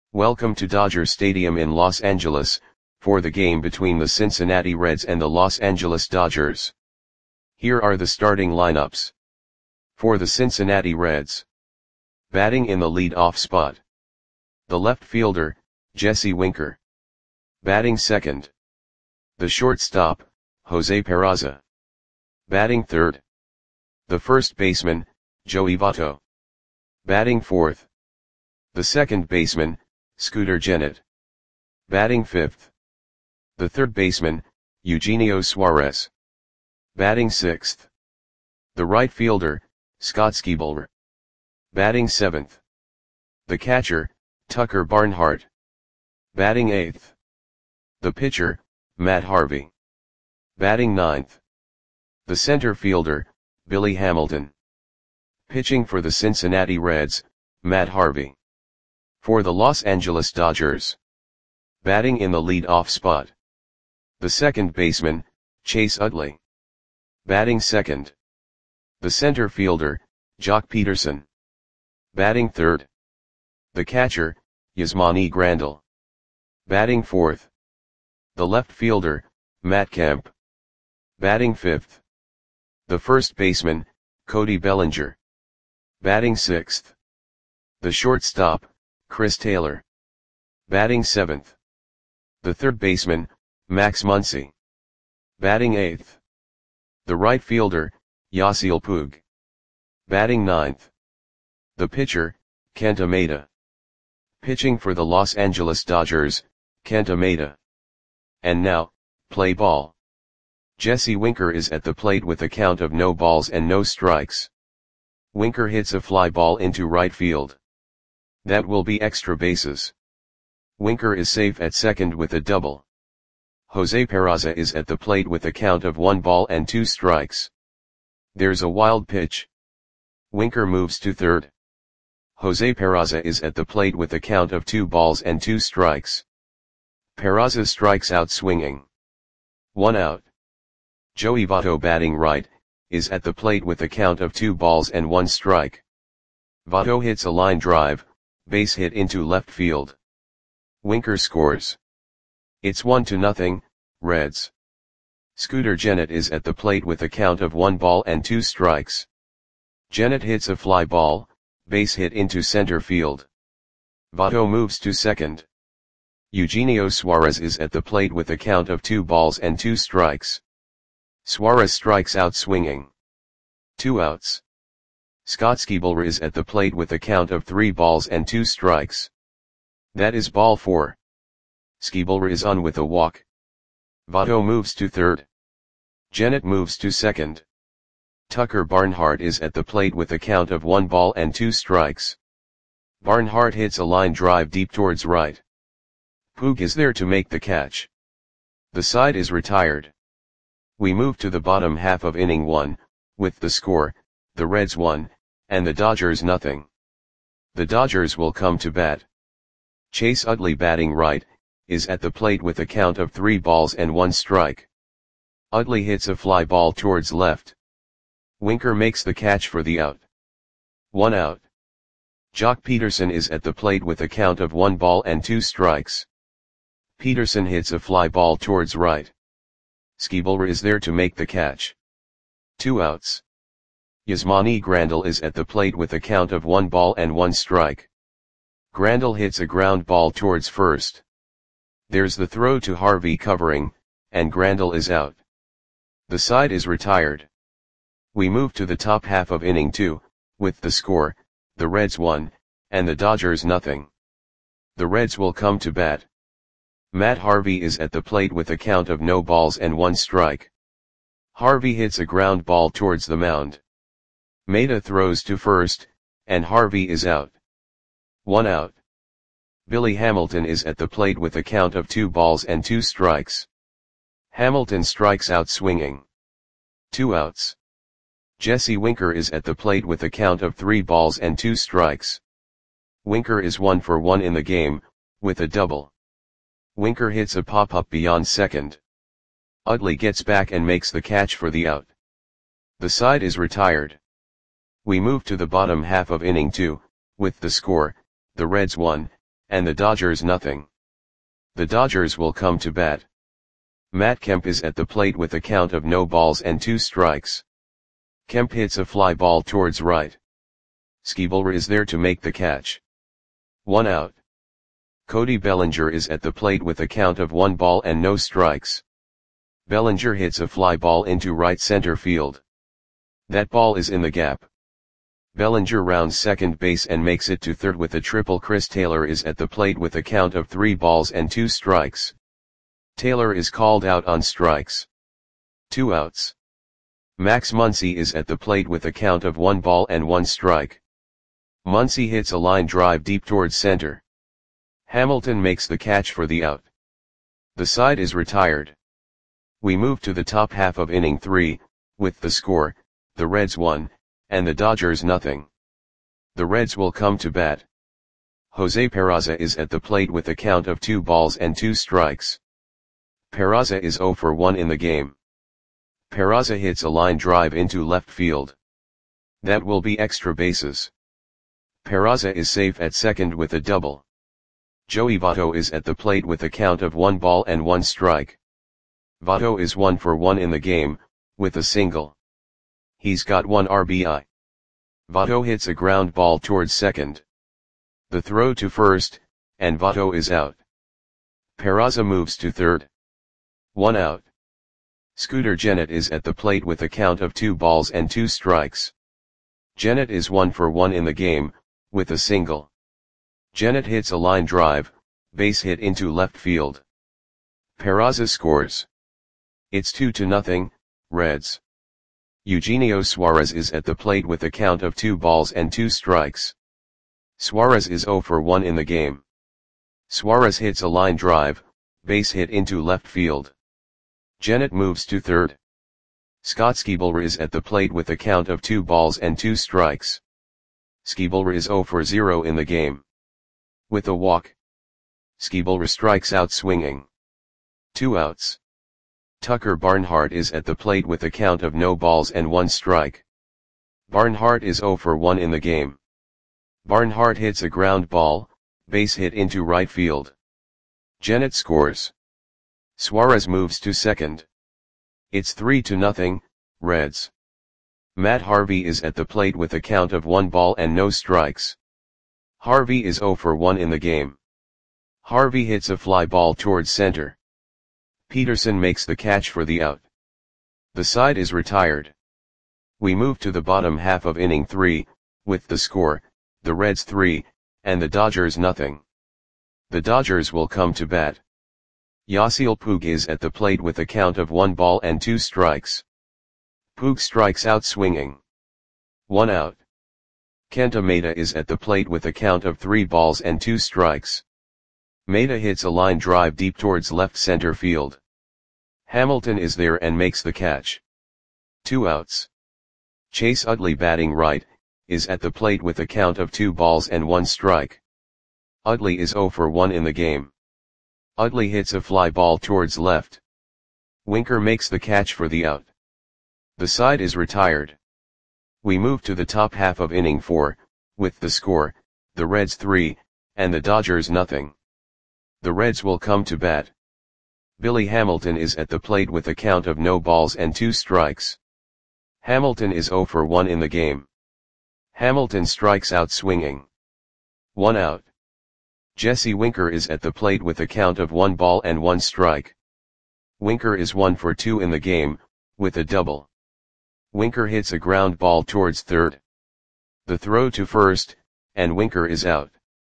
Welcome to Dodger Stadium in Los Angeles, for the game between the Cincinnati Reds and the Los Angeles Dodgers. Here are the starting lineups. For the Cincinnati Reds. Batting in the lead-off spot. The left fielder, Jesse Winker. Batting second. The shortstop, Jose Peraza. Batting third. The first baseman, Joey Votto. Batting fourth. The second baseman, Scooter Gennett. Batting fifth. The third baseman, Eugenio Suarez. Batting sixth. The right fielder, Scott Skiebler. Batting seventh. The catcher, Tucker Barnhart. Batting eighth. The pitcher, Matt Harvey. Batting ninth. The center fielder, Billy Hamilton. Pitching for the Cincinnati Reds, Matt Harvey. For the Los Angeles Dodgers. Batting in the lead-off spot. The second baseman, Chase Utley. Batting second. The center fielder, Joc Pederson. Batting third. The catcher, Yasmani Grandal. Batting fourth. The left fielder, Matt Kemp. Batting fifth. The first baseman, Cody Bellinger. Batting sixth. The shortstop, Chris Taylor. Batting seventh. The third baseman, Max Muncy. Batting eighth. The right fielder, Yasiel Puig. Batting ninth. The pitcher, Kenta Maeda. Pitching for the Los Angeles Dodgers, Kenta Maeda. And now, play ball. Jesse Winker is at the plate with a count of no balls and no strikes. Winker hits a fly ball into right field. That will be extra bases. Winker is safe at second with a double. Jose Peraza is at the plate with a count of 1 ball and 2 strikes. There's a wild pitch. Winker moves to third. Jose Peraza is at the plate with a count of 2 balls and 2 strikes. Peraza strikes out swinging. 1 out. Joey Votto, batting right, is at the plate with a count of 2 balls and 1 strike. Votto hits a line drive, base hit into left field. Winker scores. It's 1-0, Reds. Scooter Gennett is at the plate with a count of 1 ball and 2 strikes. Gennett hits a fly ball, base hit into center field. Votto moves to second. Eugenio Suarez is at the plate with a count of 2 balls and 2 strikes. Suarez strikes out swinging. 2 outs. Scott Skiebler is at the plate with a count of 3 balls and 2 strikes. That is ball 4. Skiebler is on with a walk. Votto moves to third. Gennett moves to second. Tucker Barnhart is at the plate with a count of 1 ball and 2 strikes. Barnhart hits a line drive deep towards right. Puig is there to make the catch. The side is retired. We move to the bottom half of inning 1, with the score, the Reds 1, and the Dodgers 0. The Dodgers will come to bat. Chase Utley, batting right, is at the plate with a count of 3 balls and 1 strike. Utley hits a fly ball towards left. Winker makes the catch for the out. 1 out. Joc Pederson is at the plate with a count of 1 ball and 2 strikes. Pederson hits a fly ball towards right. Skiebler is there to make the catch. 2 outs. Yasmani Grandal is at the plate with a count of 1 ball and 1 strike. Grandal hits a ground ball towards first. There's the throw to Harvey covering, and Grandal is out. The side is retired. We move to the top half of inning 2, with the score, the Reds 1, and the Dodgers 0. The Reds will come to bat. Matt Harvey is at the plate with a count of no balls and 1 strike. Harvey hits a ground ball towards the mound. Maeda throws to first, and Harvey is out. 1 out. Billy Hamilton is at the plate with a count of 2 balls and 2 strikes. Hamilton strikes out swinging. 2 outs. Jesse Winker is at the plate with a count of 3 balls and 2 strikes. Winker is 1 for 1 in the game, with a double. Winker hits a pop-up beyond second. Utley gets back and makes the catch for the out. The side is retired. We move to the bottom half of inning 2, with the score, the Reds 1, and the Dodgers nothing. The Dodgers will come to bat. Matt Kemp is at the plate with a count of no balls and 2 strikes. Kemp hits a fly ball towards right. Schebler is there to make the catch. 1 out. Cody Bellinger is at the plate with a count of 1 ball and no strikes. Bellinger hits a fly ball into right center field. That ball is in the gap. Bellinger rounds second base and makes it to third with a triple. Chris Taylor is at the plate with a count of 3 balls and 2 strikes. Taylor is called out on strikes. 2 outs. Max Muncy is at the plate with a count of 1 ball and 1 strike. Muncy hits a line drive deep towards center. Hamilton makes the catch for the out. The side is retired. We move to the top half of inning 3, with the score, the Reds 1, and the Dodgers nothing. The Reds will come to bat. Jose Peraza is at the plate with a count of 2 balls and 2 strikes. Peraza is 0 for 1 in the game. Peraza hits a line drive into left field. That will be extra bases. Peraza is safe at second with a double. Joey Votto is at the plate with a count of 1 ball and 1 strike. Votto is 1 for 1 in the game, with a single. He's got 1 RBI. Votto hits a ground ball towards second. The throw to first, and Votto is out. Peraza moves to third. 1 out. Scooter Gennett is at the plate with a count of 2 balls and 2 strikes. Gennett is 1 for 1 in the game, with a single. Gennett hits a line drive, base hit into left field. Peraza scores. It's 2-0, Reds. Eugenio Suarez is at the plate with a count of 2 balls and 2 strikes. Suarez is 0 for 1 in the game. Suarez hits a line drive, base hit into left field. Gennett moves to third. Scott Schebler is at the plate with a count of 2 balls and 2 strikes. Schebler is 0 for 0 in the game. With a walk. Schebler strikes out swinging. 2 outs. Tucker Barnhart is at the plate with a count of no balls and 1 strike. Barnhart is 0 for 1 in the game. Barnhart hits a ground ball, base hit into right field. Gennett scores. Suarez moves to second. It's 3-0, Reds. Matt Harvey is at the plate with a count of 1 ball and no strikes. Harvey is 0 for 1 in the game. Harvey hits a fly ball towards center. Peterson makes the catch for the out. The side is retired. We move to the bottom half of inning 3, with the score, the Reds 3, and the Dodgers nothing. The Dodgers will come to bat. Yasiel Puig is at the plate with a count of 1 ball and 2 strikes. Puig strikes out swinging. 1 out. Kenta Maeda is at the plate with a count of 3 balls and 2 strikes. Maeda hits a line drive deep towards left center field. Hamilton is there and makes the catch. 2 outs. Chase Utley batting right, is at the plate with a count of 2 balls and 1 strike. Utley is 0 for 1 in the game. Utley hits a fly ball towards left. Winker makes the catch for the out. The side is retired. We move to the top half of inning 4, with the score, the Reds 3, and the Dodgers nothing. The Reds will come to bat. Billy Hamilton is at the plate with a count of no balls and 2 strikes. Hamilton is 0 for 1 in the game. Hamilton strikes out swinging. 1 out. Jesse Winker is at the plate with a count of 1 ball and 1 strike. Winker is 1 for 2 in the game, with a double. Winker hits a ground ball towards third. The throw to first, and Winker is out.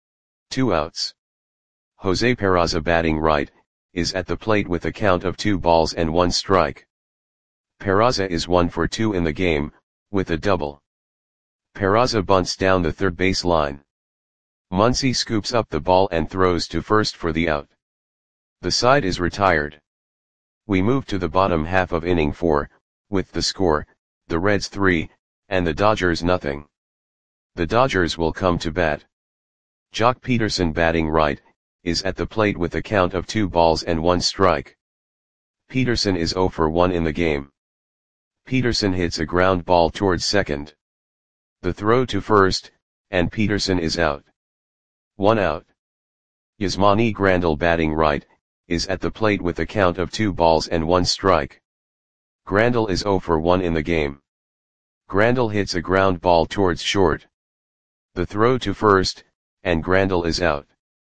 2 outs. Jose Peraza batting right, is at the plate with a count of 2 balls and 1 strike. Peraza is 1 for 2 in the game, with a double. Peraza bunts down the third base line. Muncy scoops up the ball and throws to first for the out. The side is retired. We move to the bottom half of inning 4, with the score, the Reds 3, and the Dodgers nothing. The Dodgers will come to bat. Jock Peterson batting right, is at the plate with a count of 2 balls and 1 strike. Peterson is 0 for 1 in the game. Peterson hits a ground ball towards second. The throw to first, and Peterson is out. 1 out. Yasmani Grandal batting right, is at the plate with a count of 2 balls and 1 strike. Grandal is 0 for 1 in the game. Grandal hits a ground ball towards short. The throw to first, and Grandal is out.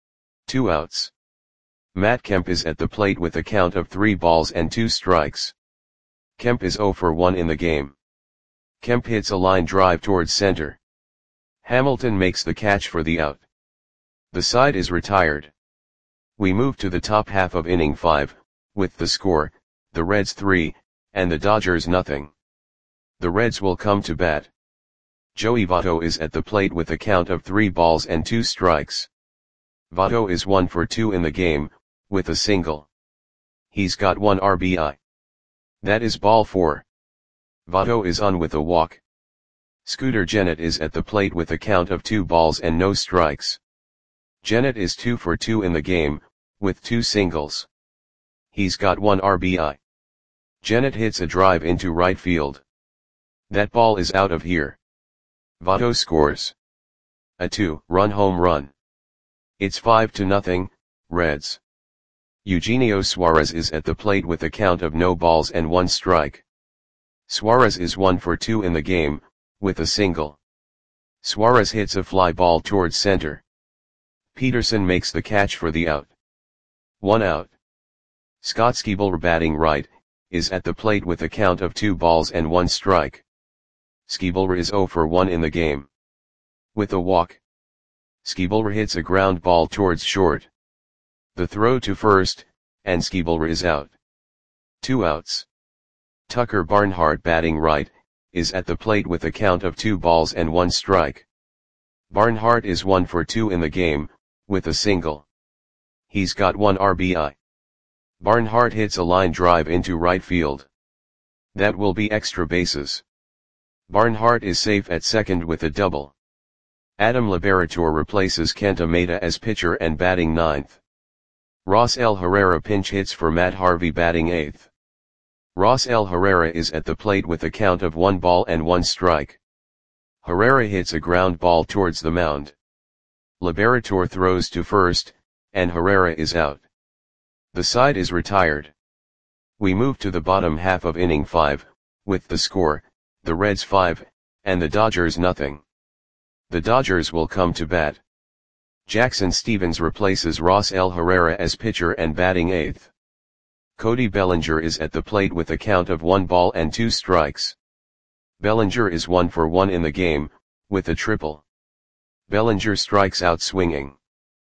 2 outs. Matt Kemp is at the plate with a count of 3 balls and 2 strikes. Kemp is 0 for 1 in the game. Kemp hits a line drive towards center. Hamilton makes the catch for the out. The side is retired. We move to the top half of inning 5, with the score, the Reds 3, and the Dodgers nothing. The Reds will come to bat. Joey Votto is at the plate with a count of 3 balls and 2 strikes. Votto is 1 for 2 in the game, with a single. He's got 1 RBI. That is ball 4. Votto is on with a walk. Scooter Gennett is at the plate with a count of 2 balls and no strikes. Gennett is 2 for 2 in the game, with 2 singles. He's got 1 RBI. Gennett hits a drive into right field. That ball is out of here. Votto scores a 2-run home run. It's 5-0, Reds. Eugenio Suarez is at the plate with a count of no balls and 1 strike. Suarez is 1 for 2 in the game, with a single. Suarez hits a fly ball towards center. Peterson makes the catch for the out. 1 out. Scott Skiebler batting right, is at the plate with a count of 2 balls and 1 strike. Skiebler is 0 for 1 in the game. With a walk. Skiebler hits a ground ball towards short. The throw to first, and Skiebler is out. 2 outs. Tucker Barnhart batting right, is at the plate with a count of 2 balls and 1 strike. Barnhart is 1 for 2 in the game, with a single. He's got 1 RBI. Barnhart hits a line drive into right field. That will be extra bases. Barnhart is safe at second with a double. Adam Liberator replaces Kenta Maeda as pitcher and batting 9th. Rosell Herrera pinch hits for Matt Harvey batting 8th. Rosell Herrera is at the plate with a count of 1 ball and 1 strike. Herrera hits a ground ball towards the mound. Liberator throws to first, and Herrera is out. The side is retired. We move to the bottom half of inning 5, with the score, the Reds 5, and the Dodgers nothing. The Dodgers will come to bat. Jackson Stevens replaces Rosell Herrera as pitcher and batting 8th. Cody Bellinger is at the plate with a count of 1 ball and 2 strikes. Bellinger is 1 for 1 in the game, with a triple. Bellinger strikes out swinging.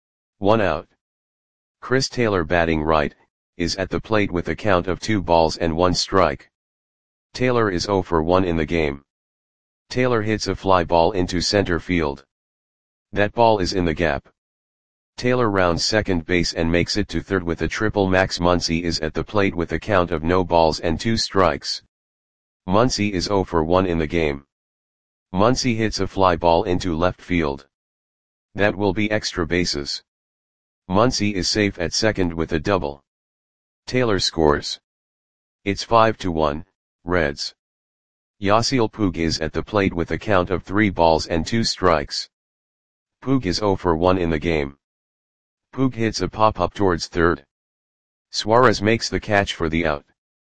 1 out. Chris Taylor batting right, is at the plate with a count of 2 balls and 1 strike. Taylor is 0 for 1 in the game. Taylor hits a fly ball into center field. That ball is in the gap. Taylor rounds second base and makes it to third with a triple. Max Muncy is at the plate with a count of no balls and 2 strikes. Muncy is 0 for 1 in the game. Muncy hits a fly ball into left field. That will be extra bases. Muncy is safe at second with a double. Taylor scores. It's 5-1, Reds. Yasiel Puig is at the plate with a count of 3 balls and 2 strikes. Puig is 0 for 1 in the game. Puig hits a pop-up towards third. Suarez makes the catch for the out.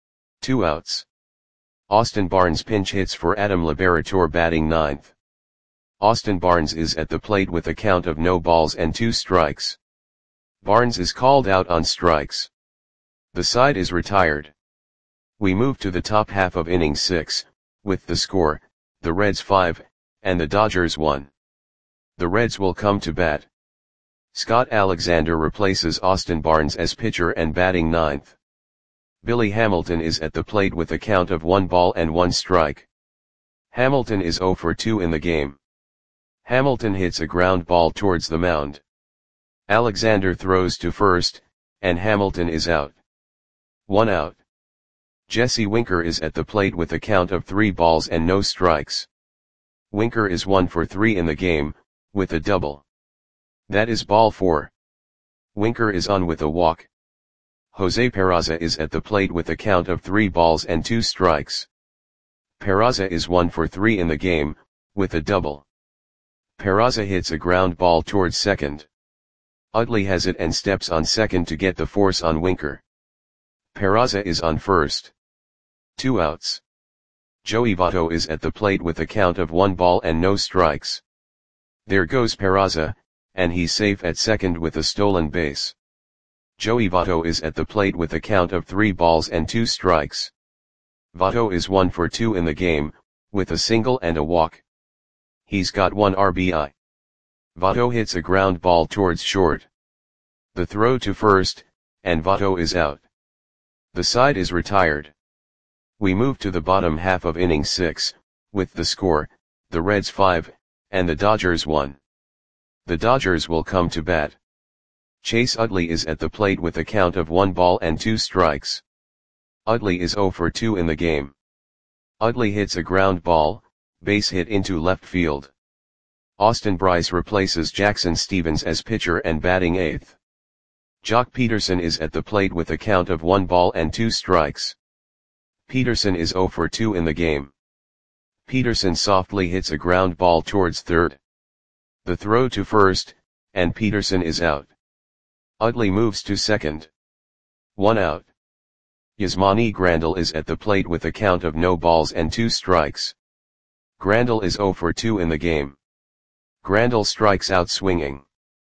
2 outs. Austin Barnes pinch hits for Adam Liberator batting 9th. Austin Barnes is at the plate with a count of no balls and 2 strikes. Barnes is called out on strikes. The side is retired. We move to the top half of inning 6, with the score, the Reds 5, and the Dodgers 1. The Reds will come to bat. Scott Alexander replaces Austin Barnes as pitcher and batting 9th. Billy Hamilton is at the plate with a count of 1 ball and 1 strike. Hamilton is 0 for 2 in the game. Hamilton hits a ground ball towards the mound. Alexander throws to first, and Hamilton is out. 1 out. Jesse Winker is at the plate with a count of 3 balls and no strikes. Winker is 1 for 3 in the game, with a double. That is ball 4. Winker is on with a walk. Jose Peraza is at the plate with a count of 3 balls and 2 strikes. Peraza is 1 for 3 in the game, with a double. Peraza hits a ground ball towards second. Utley has it and steps on second to get the force on Winker. Peraza is on first. 2 outs. Joey Votto is at the plate with a count of 1 ball and no strikes. There goes Peraza, and he's safe at second with a stolen base. Joey Votto is at the plate with a count of 3 balls and 2 strikes. Votto is 1 for 2 in the game, with a single and a walk. He's got 1 RBI. Votto hits a ground ball towards short. The throw to first, and Votto is out. The side is retired. We move to the bottom half of inning 6, with the score, the Reds 5, and the Dodgers 1. The Dodgers will come to bat. Chase Utley is at the plate with a count of 1 ball and 2 strikes. Utley is 0 for 2 in the game. Utley hits a ground ball, base hit into left field. Austin Brice replaces Jackson Stevens as pitcher and batting 8th. Jock Peterson is at the plate with a count of 1 ball and 2 strikes. Peterson is 0 for 2 in the game. Peterson softly hits a ground ball towards third. The throw to first, and Peterson is out. Utley moves to second. 1 out. Yasmani Grandal is at the plate with a count of no balls and 2 strikes. Grandal is 0 for 2 in the game. Grandal strikes out swinging.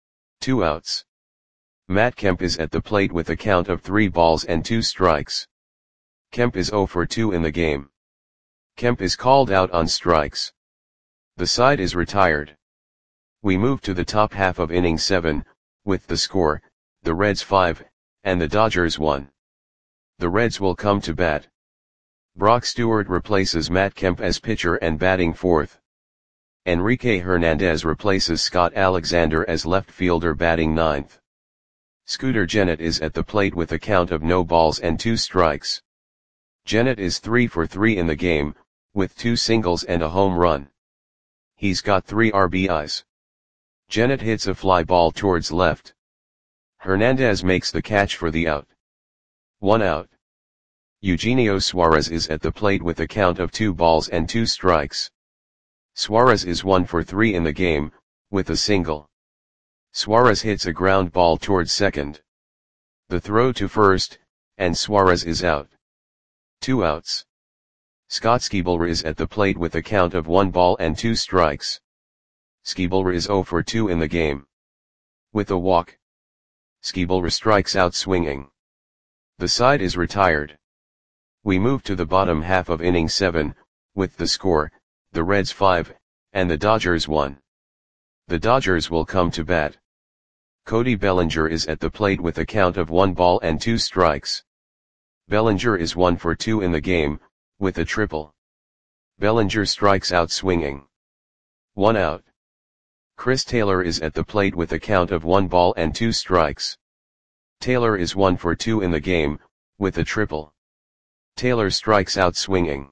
2 outs. Matt Kemp is at the plate with a count of 3 balls and 2 strikes. Kemp is 0 for 2 in the game. Kemp is called out on strikes. The side is retired. We move to the top half of inning 7, with the score, the Reds 5, and the Dodgers 1. The Reds will come to bat. Brock Stewart replaces Matt Kemp as pitcher and batting 4th. Enrique Hernandez replaces Scott Alexander as left fielder batting 9th. Scooter Gennett is at the plate with a count of no balls and 2 strikes. Gennett is 3 for 3 in the game, with 2 singles and a home run. He's got 3 RBIs. Gennett hits a fly ball towards left. Hernandez makes the catch for the out. 1 out. Eugenio Suarez is at the plate with a count of 2 balls and 2 strikes. Suarez is 1 for 3 in the game, with a single. Suarez hits a ground ball towards second. The throw to first, and Suarez is out. 2 outs. Scott Schebler is at the plate with a count of 1 ball and 2 strikes. Schebler is 0 for 2 in the game. With a walk. Schebler strikes out swinging. The side is retired. We move to the bottom half of inning 7, with the score, the Reds 5, and the Dodgers 1. The Dodgers will come to bat. Cody Bellinger is at the plate with a count of 1 ball and 2 strikes. Bellinger is 1 for 2 in the game, with a triple. Bellinger strikes out swinging. 1 out. Chris Taylor is at the plate with a count of 1 ball and 2 strikes. Taylor is 1 for 2 in the game, with a triple. Taylor strikes out swinging.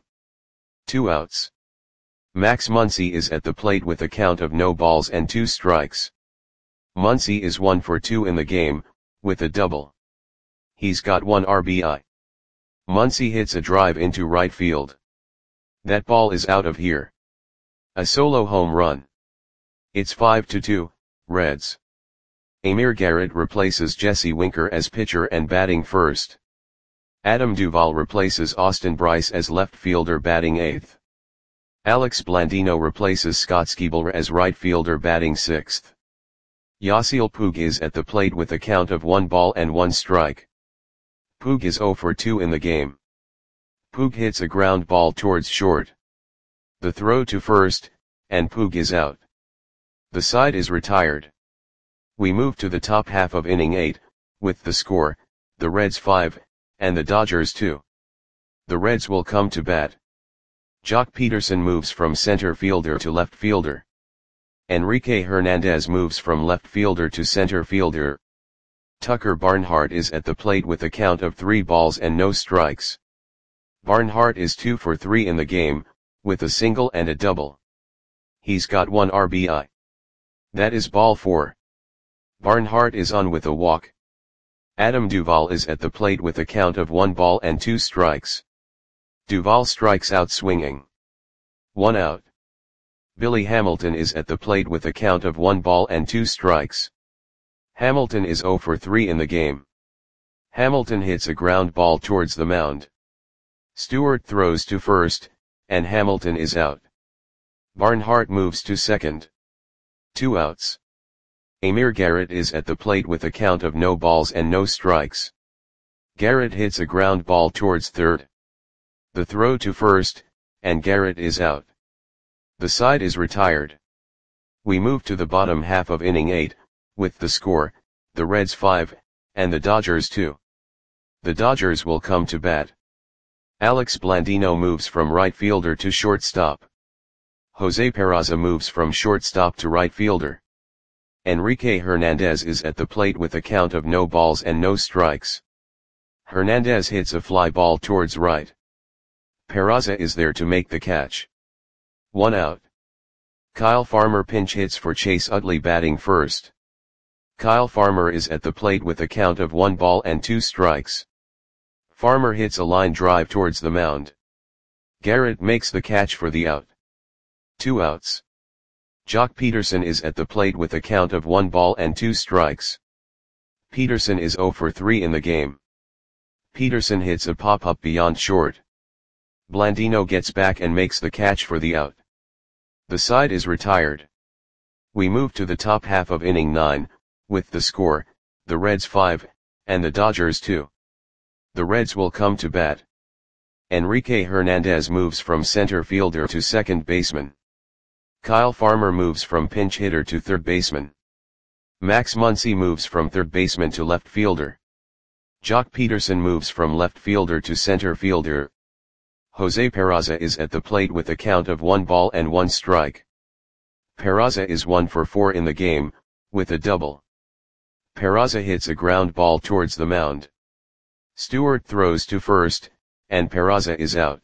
2 outs. Max Muncy is at the plate with a count of no balls and 2 strikes. Muncy is 1 for 2 in the game, with a double. He's got 1 RBI. Muncy hits a drive into right field. That ball is out of here. A solo home run. It's 5-2, Reds. Amir Garrett replaces Jesse Winker as pitcher and batting 1st. Adam Duvall replaces Austin Brice as left fielder batting 8th. Alex Blandino replaces Scott Schebler as right fielder batting 6th. Yasiel Puig is at the plate with a count of 1 ball and 1 strike. Puig is 0 for 2 in the game. Puig hits a ground ball towards short. The throw to first, and Puig is out. The side is retired. We move to the top half of inning 8, with the score, the Reds 5, and the Dodgers 2. The Reds will come to bat. Jock Peterson moves from center fielder to left fielder. Enrique Hernandez moves from left fielder to center fielder. Tucker Barnhart is at the plate with a count of 3 balls and no strikes. Barnhart is 2 for 3 in the game, with a single and a double. He's got 1 RBI. That is ball 4. Barnhart is on with a walk. Adam Duvall is at the plate with a count of 1 ball and 2 strikes. Duvall strikes out swinging. 1 out. Billy Hamilton is at the plate with a count of 1 ball and 2 strikes. Hamilton is 0 for 3 in the game. Hamilton hits a ground ball towards the mound. Stewart throws to first, and Hamilton is out. Barnhart moves to second. 2 outs. Amir Garrett is at the plate with a count of no balls and no strikes. Garrett hits a ground ball towards third. The throw to first, and Garrett is out. The side is retired. We move to the bottom half of inning 8, with the score, the Reds 5, and the Dodgers 2. The Dodgers will come to bat. Alex Blandino moves from right fielder to shortstop. Jose Peraza moves from shortstop to right fielder. Enrique Hernandez is at the plate with a count of no balls and no strikes. Hernandez hits a fly ball towards right. Peraza is there to make the catch. 1 out. Kyle Farmer pinch hits for Chase Utley batting first. Kyle Farmer is at the plate with a count of 1 ball and 2 strikes. Farmer hits a line drive towards the mound. Garrett makes the catch for the out. 2 outs. Jock Peterson is at the plate with a count of 1 ball and 2 strikes. Peterson is 0 for 3 in the game. Peterson hits a pop-up beyond short. Blandino gets back and makes the catch for the out. The side is retired. We move to the top half of inning 9, with the score, the Reds 5, and the Dodgers 2. The Reds will come to bat. Enrique Hernandez moves from center fielder to second baseman. Kyle Farmer moves from pinch hitter to third baseman. Max Muncy moves from third baseman to left fielder. Jock Peterson moves from left fielder to center fielder. Jose Peraza is at the plate with a count of 1 ball and 1 strike. Peraza is 1 for 4 in the game, with a double. Peraza hits a ground ball towards the mound. Stewart throws to first, and Peraza is out.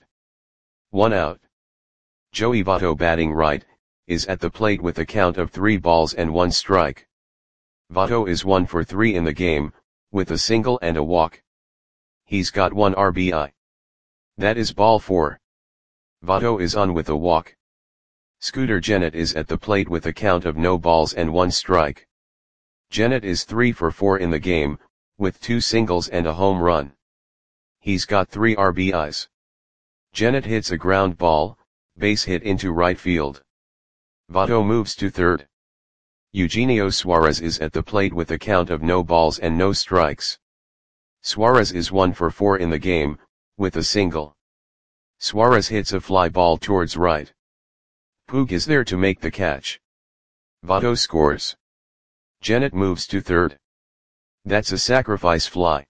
1 out. Joey Votto batting right, is at the plate with a count of 3 balls and 1 strike. Votto is 1 for 3 in the game, with a single and a walk. He's got 1 RBI. That is ball 4. Votto is on with a walk. Scooter Gennett is at the plate with a count of no balls and 1 strike. Gennett is 3 for 4 in the game, with 2 singles and a home run. He's got 3 RBIs. Gennett hits a ground ball, base hit into right field. Votto moves to third. Eugenio Suarez is at the plate with a count of no balls and no strikes. Suarez is 1 for 4 in the game, with a single. Suarez hits a fly ball towards right. Puig is there to make the catch. Votto scores. Gennett moves to third. That's a sacrifice fly.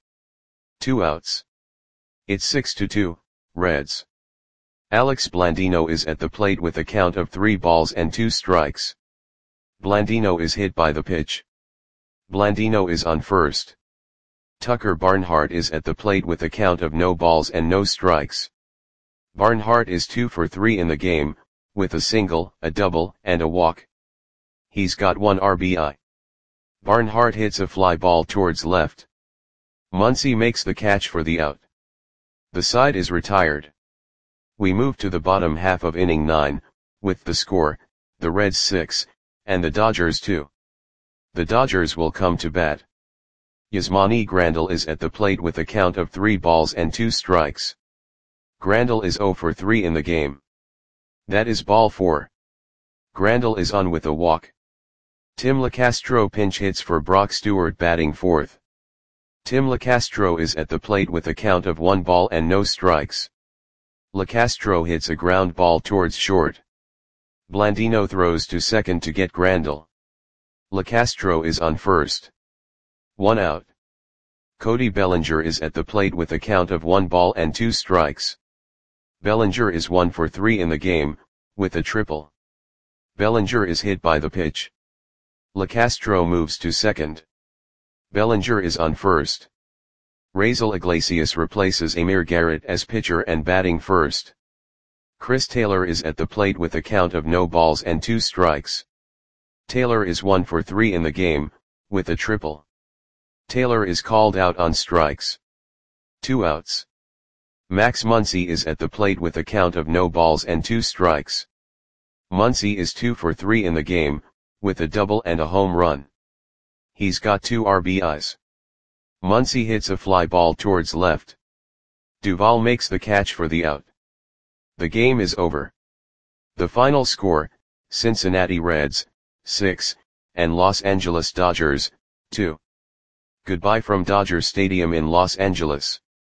2 outs. It's 6-2, Reds. Alex Blandino is at the plate with a count of 3 balls and 2 strikes. Blandino is hit by the pitch. Blandino is on first. Tucker Barnhart is at the plate with a count of no balls and no strikes. Barnhart is 2 for 3 in the game, with a single, a double, and a walk. He's got 1 RBI. Barnhart hits a fly ball towards left. Muncy makes the catch for the out. The side is retired. We move to the bottom half of inning 9, with the score, the Reds 6, and the Dodgers 2. The Dodgers will come to bat. Yasmani Grandal is at the plate with a count of 3 balls and 2 strikes. Grandal is 0 for 3 in the game. That is ball 4. Grandal is on with a walk. Tim Lacastro pinch hits for Brock Stewart batting fourth. Tim Lacastro is at the plate with a count of 1 ball and no strikes. Lacastro hits a ground ball towards short. Blandino throws to second to get Grandal. Lacastro is on first. 1 out. Cody Bellinger is at the plate with a count of 1 ball and 2 strikes. Bellinger is 1 for 3 in the game, with a triple. Bellinger is hit by the pitch. Lacastro moves to second. Bellinger is on first. Raisel Iglesias replaces Amir Garrett as pitcher and batting first. Chris Taylor is at the plate with a count of no balls and 2 strikes. Taylor is 1 for 3 in the game, with a triple. Taylor is called out on strikes. 2 outs. Max Muncy is at the plate with a count of no balls and 2 strikes. Muncy is 2 for 3 in the game, with a double and a home run. He's got 2 RBIs. Muncy hits a fly ball towards left. Duvall makes the catch for the out. The game is over. The final score, Cincinnati Reds, 6, and Los Angeles Dodgers, 2. Goodbye from Dodger Stadium in Los Angeles.